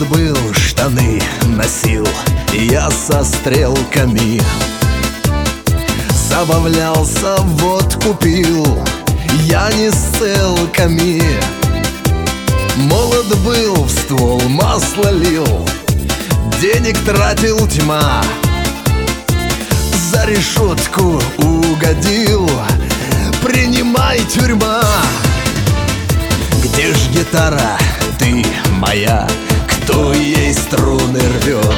Молод был, штаны носил я со стрелками. Забавлялся, водку пил я не с целками. Молод был, в ствол масло лил, денег тратил тьма. За решетку угодил, принимай, тюрьма. Где ж гитара, ты моя, кто ей струны рвет?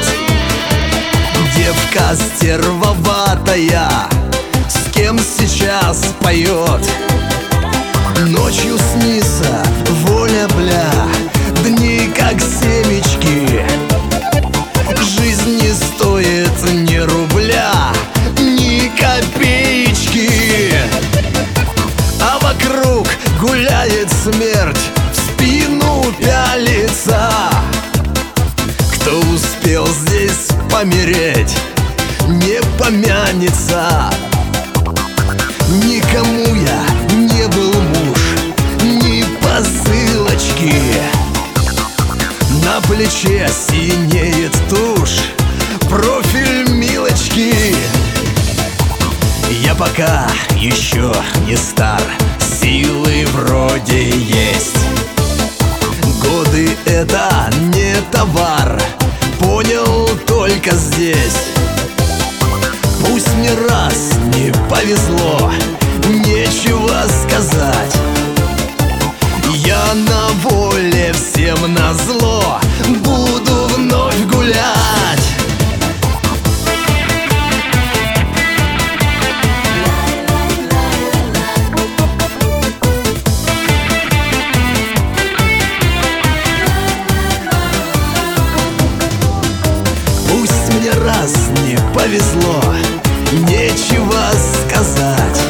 Девка стервоватая, с кем сейчас поет? Ночью снится воля, бля, дни как семечки. Жизнь не стоит ни рубля, ни копеечки. А вокруг гуляет смерть, в спину пялится. Кто успел здесь помереть, не помянется. Никому я не был муж, ни посылочки. На плече синеет тушь, профиль Милочки. Я пока еще не стар, силы вроде есть. Годы — это не товар, понял только здесь. Пусть мне раз не повезло, нечего сказать. Я на воле, всем назло, буду вновь гулять. Пусть мне раз не повезло, нечего сказать.